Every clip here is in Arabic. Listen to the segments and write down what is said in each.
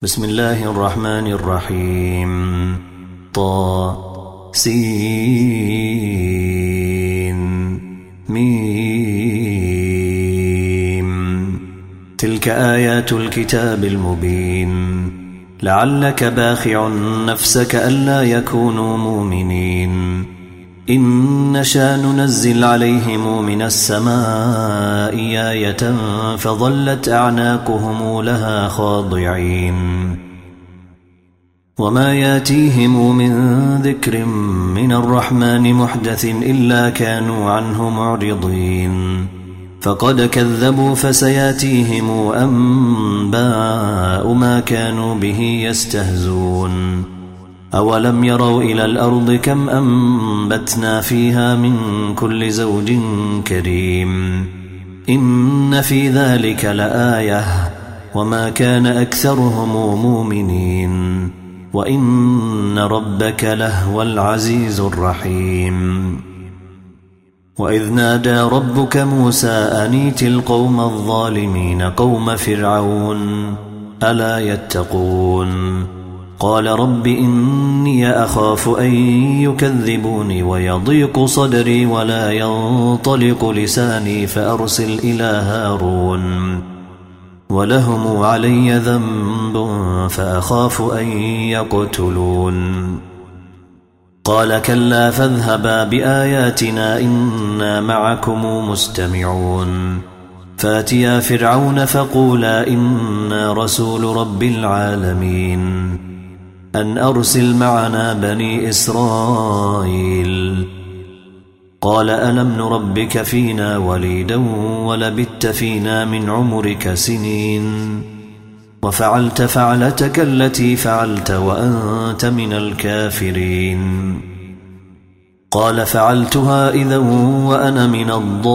بسم الله الرحمن الرحيم. طاسين ميم. تلك آيات الكتاب المبين. لعلك باخع نفسك ألا يكونوا مؤمنين. إن نشأ ننزل عليهم من السماء آية فظلت أعناقهم لها خاضعين. وما ياتيهم من ذكر من الرحمن محدث إلا كانوا عنه معرضين. فقد كذبوا فسياتيهم أنباء ما كانوا به يستهزون. أولم يروا إلى الأرض كم أنبتنا فيها من كل زوج كريم. إن في ذلك لآية وما كان أكثرهم مؤمنين وإن ربك لهو العزيز الرحيم. وإذ نادى ربك موسى أن ائت القوم الظالمين قوم فرعون ألا يتقون. قال رب إني أخاف أن يكذبوني ويضيق صدري ولا ينطلق لساني فأرسل إلى هارون ولهم علي ذنب فأخاف أن يقتلون. قال كلا فاذهبا بآياتنا إنا معكم مستمعون. فاتيا فرعون فقولا إنا رسول رب العالمين أن أرسل معنا بني إسرائيل. قال ألم نربك فينا وليدا ولبثت فينا من عمرك سنين وفعلت فعلتك التي فعلت وأنت من الكافرين. قال فعلتها إذا وأنا من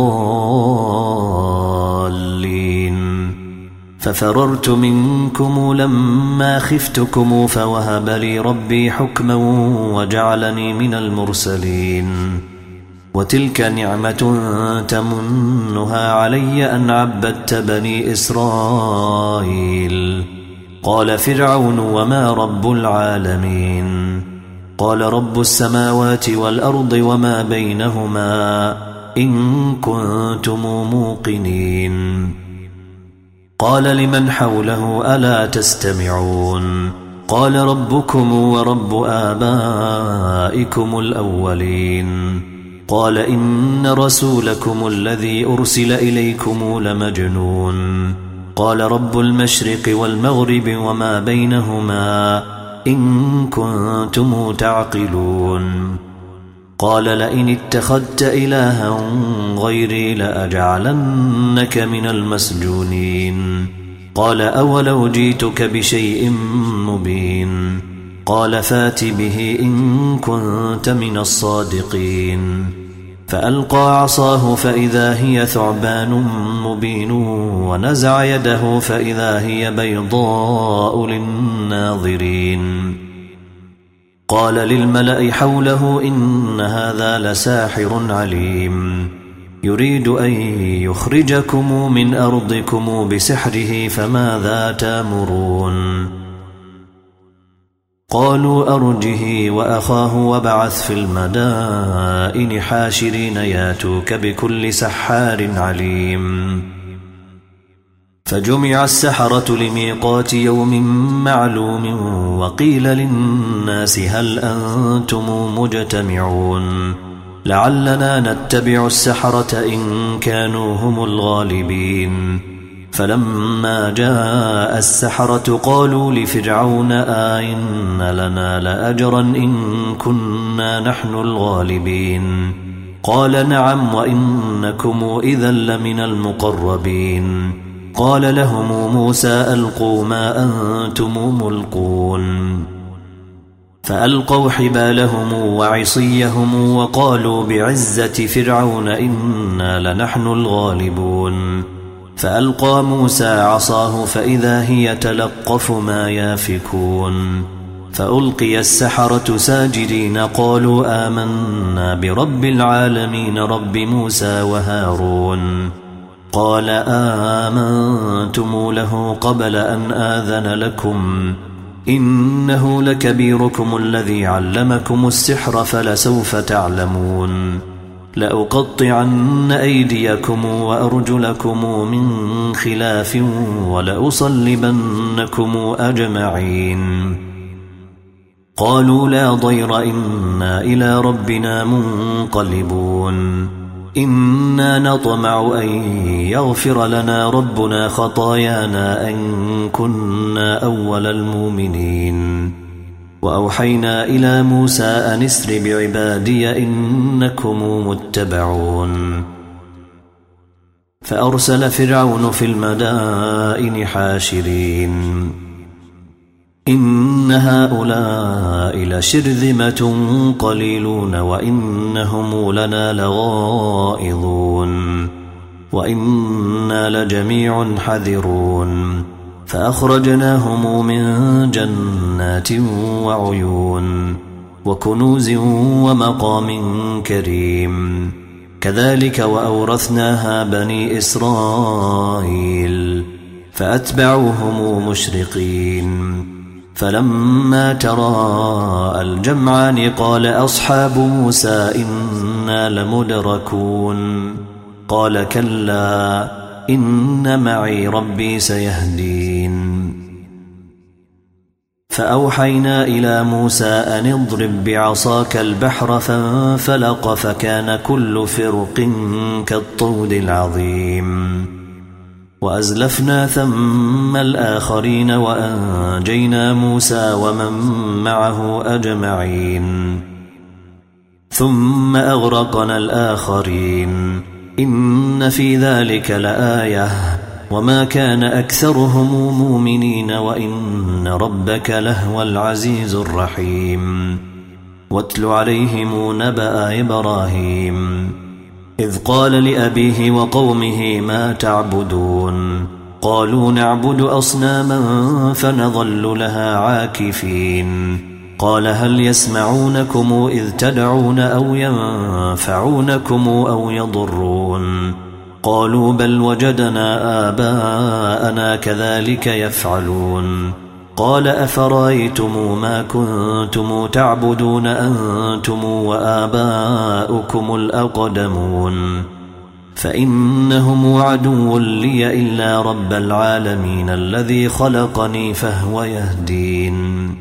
الضالين. ففررت منكم لما خفتكم فوهب لي ربي حكما وجعلني من المرسلين. وتلك نعمة تمنها علي أن عبدت بني إسرائيل. قال فرعون وما رب العالمين. قال رب السماوات والأرض وما بينهما إن كنتم موقنين. قال لمن حوله ألا تستمعون. قال ربكم ورب آبائكم الأولين. قال إن رسولكم الذي أرسل إليكم لمجنون. قال رب المشرق والمغرب وما بينهما إن كنتم تعقلون. قال لئن اتخذت إلها غيري لأجعلنك من المسجونين. قال أولو جئتك بشيء مبين. قال فات به إن كنت من الصادقين. فألقى عصاه فإذا هي ثعبان مبين ونزع يده فإذا هي بيضاء للناظرين. قال للملأ حوله إن هذا لساحر عليم يريد أن يخرجكم من أرضكم بسحره فماذا تأمرون. قالوا أرجه وأخاه وابعث في المدائن حاشرين ياتوك بكل سحار عليم. فجمع السحرة لميقات يوم معلوم وقيل للناس هل أنتم مجتمعون لعلنا نتبع السحرة إن كانوا هم الغالبين. فلما جاء السحرة قالوا لفرعون أئن لنا لأجرا إن كنا نحن الغالبين. قال نعم وإنكم إذا لمن المقربين. قال لهم موسى ألقوا ما أنتم ملقون. فألقوا حبالهم وعصيهم وقالوا بعزة فرعون إنا لنحن الغالبون. فألقى موسى عصاه فإذا هي تلقف ما يافكون. فألقي السحرة ساجدين قالوا آمنا برب العالمين رب موسى وهارون. قال آمنتم له قبل أن آذن لكم إنه لكبيركم الذي علمكم السحر فلسوف تعلمون لأقطعن أيديكم وأرجلكم من خلاف ولأصلبنكم أجمعين قالوا لا ضير إنا إلى ربنا منقلبون إنا نطمع أن يغفر لنا ربنا خطايانا أن كنا أول المؤمنين وأوحينا إلى موسى أن اسر بعبادي إنكم متبعون فأرسل فرعون في المدائن حاشرين إن هؤلاء لشرذمة قليلون وإنهم لنا لغائظون وإنا لجميع حذرون فأخرجناهم من جنات وعيون وكنوز ومقام كريم كذلك وأورثناها بني إسرائيل فأتبعوهم مشرقين فلما تراءى الجمعان قال أصحاب موسى إنا لمدركون قال كلا إن معي ربي سيهدين فأوحينا إلى موسى أن اضرب بعصاك البحر فانفلق فكان كل فرق كالطود العظيم وأزلفنا ثم الآخرين وأنجينا موسى ومن معه أجمعين ثم أغرقنا الآخرين إن في ذلك لآية وما كان أكثرهم مؤمنين وإن ربك لهو العزيز الرحيم واتل عليهم نبأ إبراهيم إذ قال لأبيه وقومه ما تعبدون قالوا نعبد أصناما فنظل لها عاكفين قال هل يسمعونكم إذ تدعون أو ينفعونكم أو يضرون قالوا بل وجدنا آباءنا كذلك يفعلون قال أفرأيتم ما كنتم تعبدون أنتم وآباؤكم الأقدمون فإنهم عدو لي إلا رب العالمين الذي خلقني فهو يهدين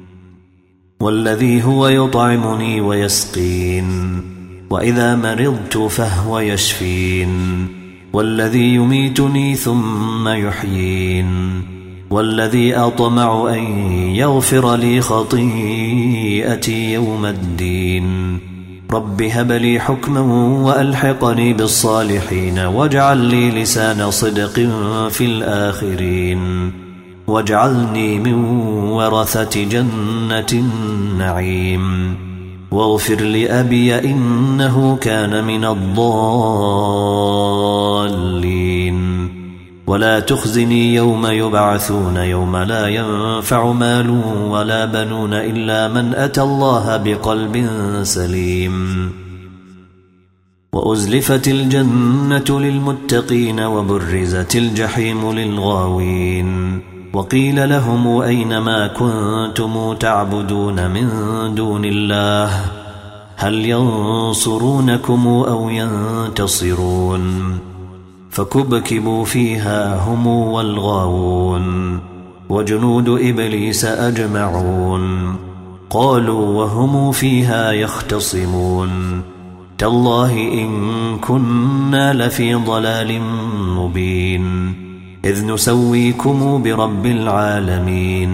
والذي هو يطعمني ويسقين وإذا مرضت فهو يشفين والذي يميتني ثم يحيين والذي أطمع أن يغفر لي خطيئتي يوم الدين رب هب لي حكما وألحقني بالصالحين واجعل لي لسان صدق في الآخرين واجعلني من ورثة جنة النعيم واغفر لأبي إنه كان من الضالين ولا تخزني يوم يبعثون يوم لا ينفع مال ولا بنون إلا من أتى الله بقلب سليم وأزلفت الجنة للمتقين وبرزت الجحيم للغاوين وقيل لهم أين ما كنتم تعبدون من دون الله هل ينصرونكم أو ينتصرون فكبكبوا فيها هم والغاوون وجنود إبليس أجمعون قالوا وهم فيها يختصمون تالله إن كنا لفي ضلال مبين إذ نسويكم برب العالمين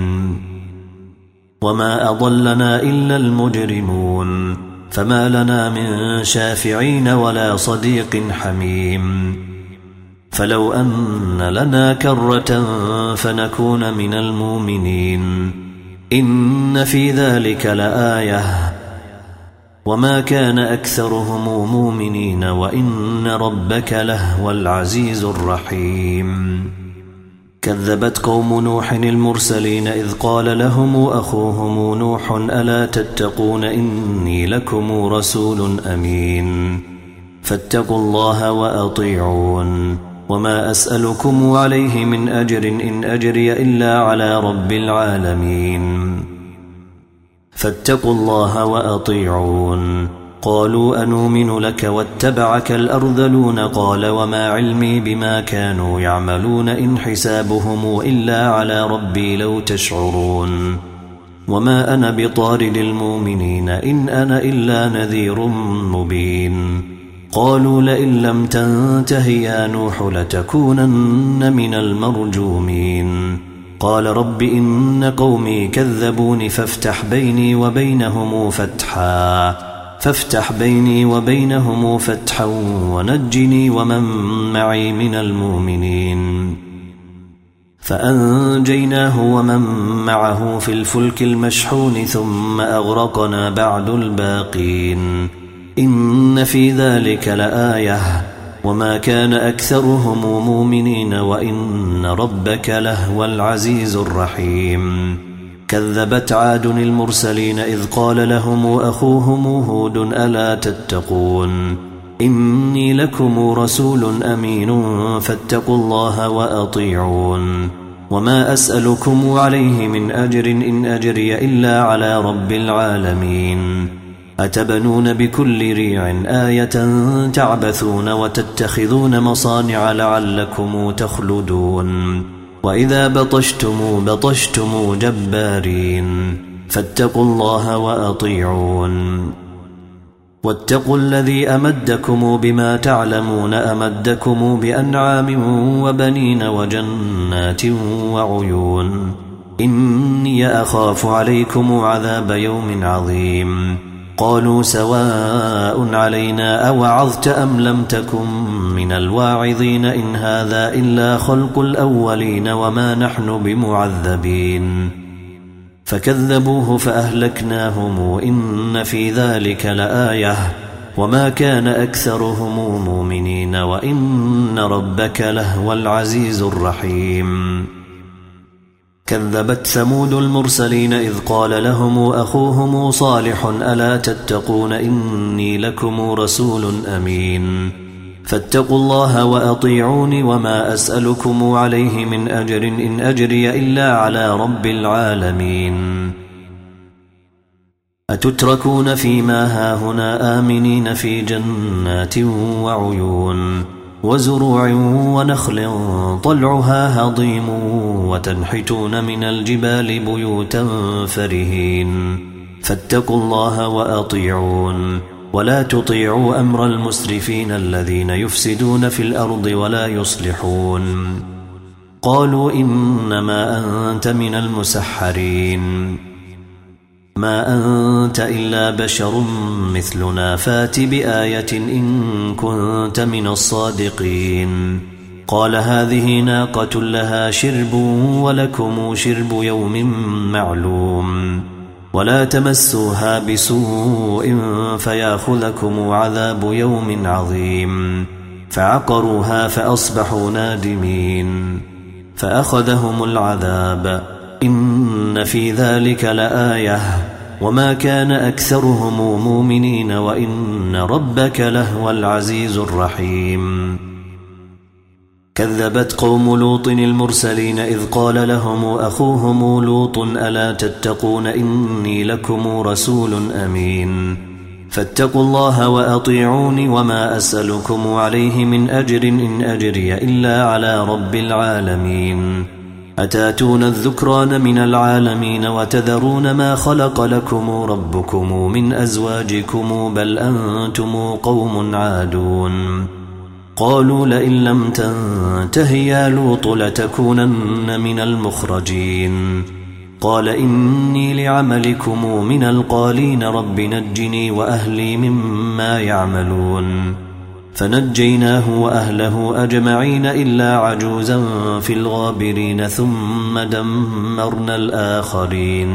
وما أضلنا إلا المجرمون فما لنا من شافعين ولا صديق حميم فلو أن لنا كرة فنكون من المؤمنين إن في ذلك لآية وما كان أكثرهم مؤمنين وإن ربك لهو العزيز الرحيم كذبت قوم نوح المرسلين إذ قال لهم أخوهم نوح ألا تتقون إني لكم رسول أمين فاتقوا الله وأطيعون وما أسألكم عليه من أجر إن أجري إلا على رب العالمين فاتقوا الله وأطيعون قالوا أنؤمن لك واتبعك الأرذلون قال وما علمي بما كانوا يعملون إن حسابهم إلا على ربي لو تشعرون وما أنا بطارد المؤمنين إن أنا إلا نذير مبين قالوا لئن لم تنته يا نوح لتكونن من المرجومين قال رب إن قومي كذبون فافتح بيني وبينهم فتحا ونجني ومن معي من المؤمنين فأنجيناه ومن معه في الفلك المشحون ثم أغرقنا بعد الباقين إن في ذلك لآية وما كان أكثرهم مؤمنين وإن ربك لهو العزيز الرحيم كذبت عاد المرسلين إذ قال لهم أخوهم هود ألا تتقون إني لكم رسول أمين فاتقوا الله وأطيعون وما أسألكم عليه من أجر إن أجري إلا على رب العالمين أتبنون بكل ريع آية تعبثون وتتخذون مصانع لعلكم تخلدون وإذا بطشتم جبارين فاتقوا الله وأطيعون واتقوا الذي أمدكم بما تعلمون أمدكم بأنعام وبنين وجنات وعيون إني أخاف عليكم عذاب يوم عظيم قالوا سواء علينا أوعظت أم لم تكن من الواعظين إن هذا إلا خلق الأولين وما نحن بمعذبين فكذبوه فأهلكناهم إن في ذلك لآية وما كان أكثرهم مؤمنين وإن ربك لهو العزيز الرحيم كذبت ثمود المرسلين إذ قال لهم أخوهم صالح ألا تتقون إني لكم رسول أمين فاتقوا الله وأطيعون وما أسألكم عليه من أجر إن أجري إلا على رب العالمين أتتركون فيما هاهنا آمنين في جنات وعيون وزروع ونخل طلعها هضيم وتنحتون من الجبال بيوتا فرهين فاتقوا الله وأطيعون ولا تطيعوا أمر المسرفين الذين يفسدون في الأرض ولا يصلحون قالوا إنما أنت من المسحرين ما أنت إلا بشر مثلنا فات بآية إن كنت من الصادقين قال هذه ناقة لها شرب ولكم شرب يوم معلوم ولا تمسوها بسوء فياخذكم عذاب يوم عظيم فعقروها فأصبحوا نادمين فأخذهم العذاب إن في ذلك لآية وما كان أكثرهم مؤمنين وإن ربك لهو العزيز الرحيم كذبت قوم لوط المرسلين إذ قال لهم أخوهم لوط ألا تتقون إني لكم رسول أمين فاتقوا الله وأطيعون وما أسألكم عليه من أجر إن أجري إلا على رب العالمين أتاتون الذكران من العالمين وتذرون ما خلق لكم ربكم من أزواجكم بل أنتم قوم عادون قالوا لئن لم تنته يا لوط لتكونن من المخرجين قال إني لعملكم من القالين رب نجني وأهلي مما يعملون فنجيناه وأهله أجمعين إلا عجوزا في الغابرين ثم دمرنا الآخرين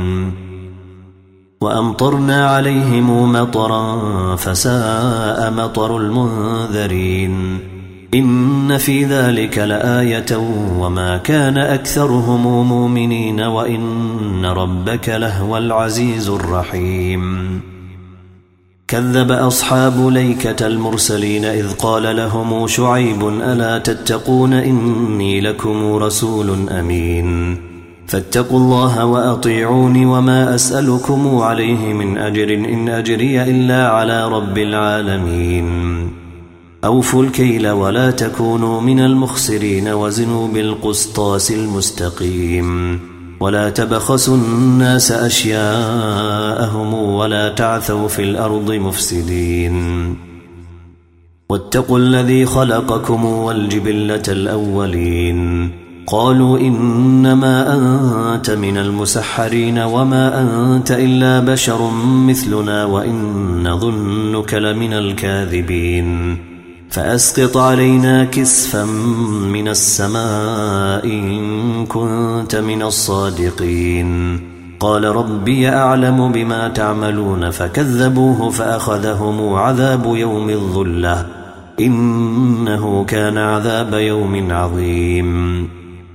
وأمطرنا عليهم مطرا فساء مطر المنذرين إن في ذلك لآية وما كان أكثرهم مؤمنين وإن ربك لهو العزيز الرحيم كذب أصحاب ليكة المرسلين إذ قال لهم شعيب ألا تتقون إني لكم رسول أمين فاتقوا الله وأطيعوني وما أسألكم عليه من أجر إن أجري إلا على رب العالمين أوفوا الكيل ولا تكونوا من المخسرين وزنوا بالقسطاس المستقيم ولا تبخسوا الناس أشياءهم ولا تعثوا في الأرض مفسدين واتقوا الذي خلقكم والجبلة الأولين قالوا إنما أنت من المسحرين وما أنت إلا بشر مثلنا وإن ظنك لمن الكاذبين فأسقط علينا كسفا من السماء إن كنت من الصادقين قال ربي أعلم بما تعملون فكذبوه فأخذهم عذاب يوم الظلة إنه كان عذاب يوم عظيم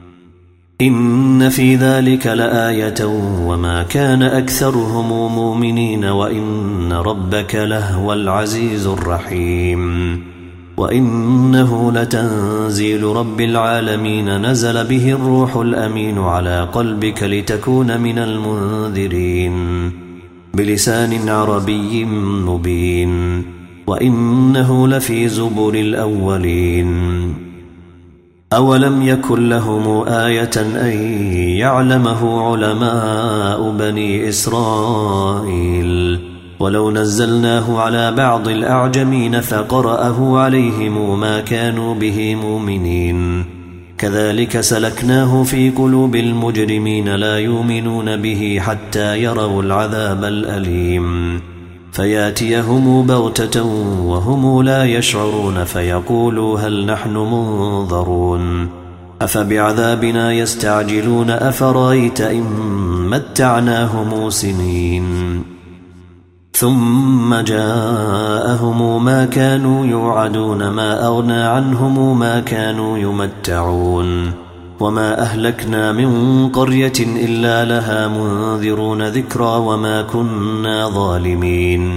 إن في ذلك لآية وما كان أكثرهم مؤمنين وإن ربك لهو العزيز الرحيم وإنه لتنزيل رب العالمين نزل به الروح الأمين على قلبك لتكون من المنذرين بلسان عربي مبين وإنه لفي زبر الأولين أولم يكن لهم آية أن يعلمه علماء بني إسرائيل ولو نزلناه على بعض الأعجمين فقرأه عليهم ما كانوا به مؤمنين كذلك سلكناه في قلوب المجرمين لا يؤمنون به حتى يروا العذاب الأليم فياتيهم بغتة وهم لا يشعرون فيقولوا هل نحن منظرون أفبعذابنا يستعجلون أفرأيت إن متعناهم سنين ثم جاءهم ما كانوا يوعدون ما أغنى عنهم ما كانوا يمتعون وما أهلكنا من قرية إلا لها منذرون ذكرى وما كنا ظالمين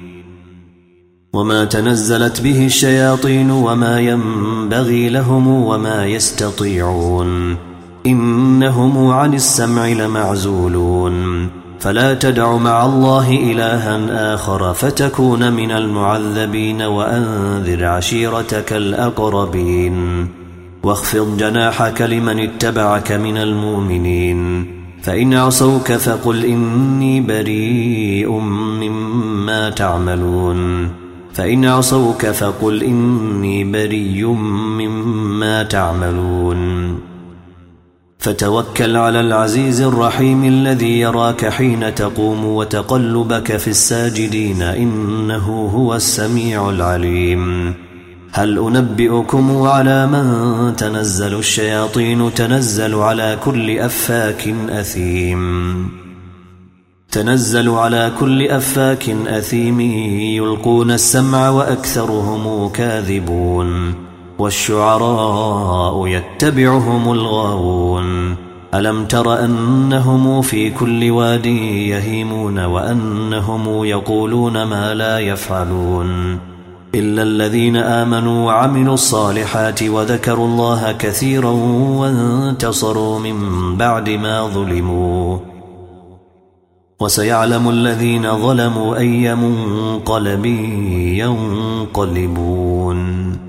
وما تنزلت به الشياطين وما ينبغي لهم وما يستطيعون إنهم عن السمع لمعزولون فلا تدع مع الله إلها آخر فتكون من المعذبين وأنذر عشيرتك الأقربين واخفض جناحك لمن اتبعك من المؤمنين فإن عصوك فقل إني بريء مما تعملون فإن عصوك فقل إني بريء مما تعملون فتوكل على العزيز الرحيم الذي يراك حين تقوم وتقلبك في الساجدين إنه هو السميع العليم هل أنبئكم على من تنزل الشياطين تنزل على كل أفاك أثيم يلقون السمع وأكثرهم كاذبون والشعراء يتبعهم الغاوون ألم تر أنهم في كل واد يهيمون وأنهم يقولون ما لا يفعلون إلا الذين آمنوا وعملوا الصالحات وذكروا الله كثيرا وانتصروا من بعد ما ظلموا وسيعلم الذين ظلموا أي منقلب ينقلبون